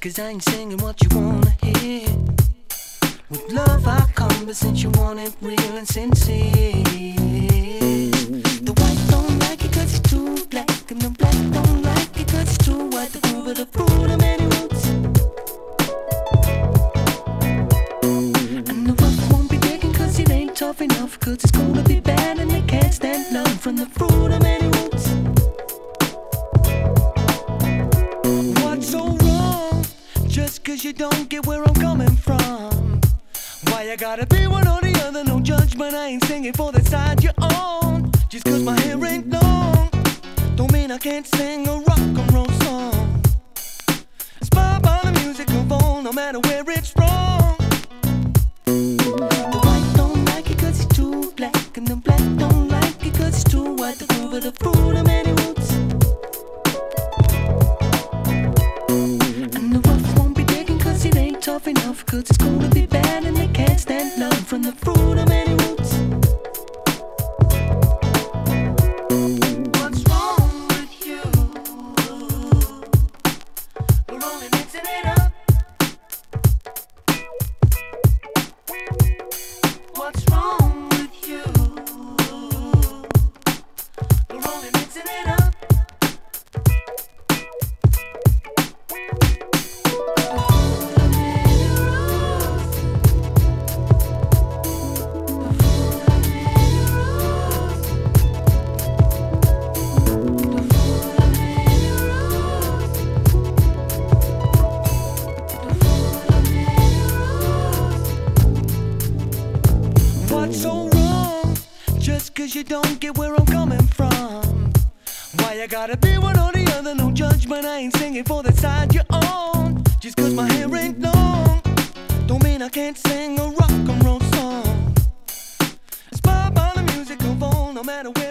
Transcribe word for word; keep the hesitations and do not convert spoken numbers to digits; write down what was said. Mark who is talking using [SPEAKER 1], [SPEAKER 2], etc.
[SPEAKER 1] Cause I ain't singing what you wanna hear. With love I come, but since you want it real and sincere. The white don't like it cause it's too black, and the black don't like it cause it's too white. The groove of the fruit of many roots, and the rough won't be digging cause it ain't tough enough. Cause it's gonna be bad and they can't stand love from the fruit of many roots. What's so wrong? Just cause you don't get where I'm coming from. Why I gotta be one or the other, no judgment, I ain't singing for the side you're on. Just cause my hair ain't long, don't mean I can't sing a rock and roll song. Inspired by the music of old, no matter where it's from. The white don't like it cause it's too black, and the black don't like it cause it's too white. The groove of the fruit of many roots, and the rough won't be digging cause it ain't tough enough. Cause it's gonna be bad and they can't stand love from the fruit of many roots. What's wrong with you? We're only mixing it up. What's wrong with you? We're only mixing it up. What's so wrong? Just cause you don't get where I'm coming from. Why I gotta be one or the other, no judgment, I ain't singing for the side you're on. Just cause my hair ain't long, don't mean I can't sing a rock and roll song. Inspired by the music of old, no matter where